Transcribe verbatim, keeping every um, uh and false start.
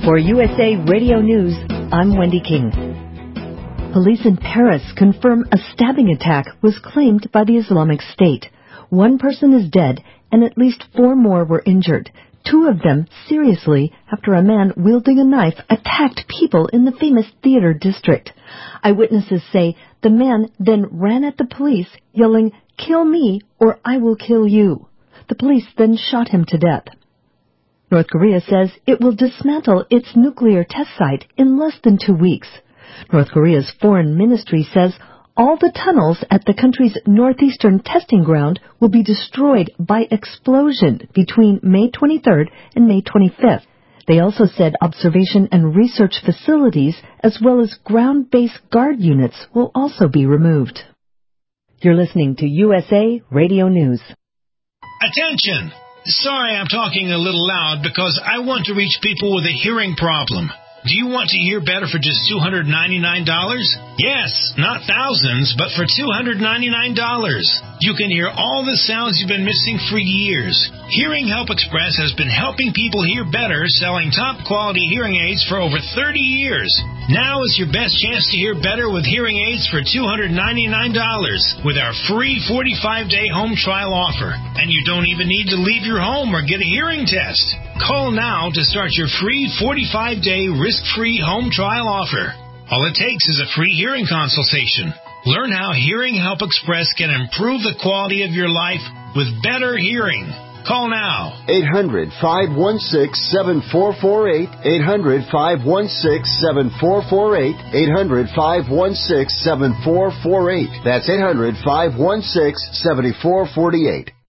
For U S A Radio News, I'm Wendy King. Police in Paris confirm a stabbing attack was claimed by the Islamic State. One person is dead and at least four more were injured. Two of them seriously after a man wielding a knife attacked people in the famous theater district. Eyewitnesses say the man then ran at the police, yelling, "Kill me or I will kill you." The police then shot him to death. North Korea says it will dismantle its nuclear test site in less than two weeks. North Korea's foreign ministry says all the tunnels at the country's northeastern testing ground will be destroyed by explosion between May twenty-third and May twenty-fifth. They also said observation and research facilities as well as ground-based guard units will also be removed. You're listening to U S A Radio News. Attention! Sorry I'm talking a little loud because I want to reach people with a hearing problem. Do you want to hear better for just two hundred ninety-nine dollars? Yes, not thousands, but for two hundred ninety-nine dollars. You can hear all the sounds you've been missing for years. Hearing Help Express has been helping people hear better, selling top-quality hearing aids for over thirty years. Now is your best chance to hear better with hearing aids for two hundred ninety-nine dollars with our free forty-five day home trial offer. And you don't even need to leave your home or get a hearing test. Call now to start your free forty-five day risk-free home trial offer. All it takes is a free hearing consultation. Learn how Hearing Help Express can improve the quality of your life with better hearing. Call now. eight hundred, five one six, seven four four eight. eight hundred, five one six, seven four four eight. eight hundred, five one six, seven four four eight. That's eight hundred, five one six, seven four four eight.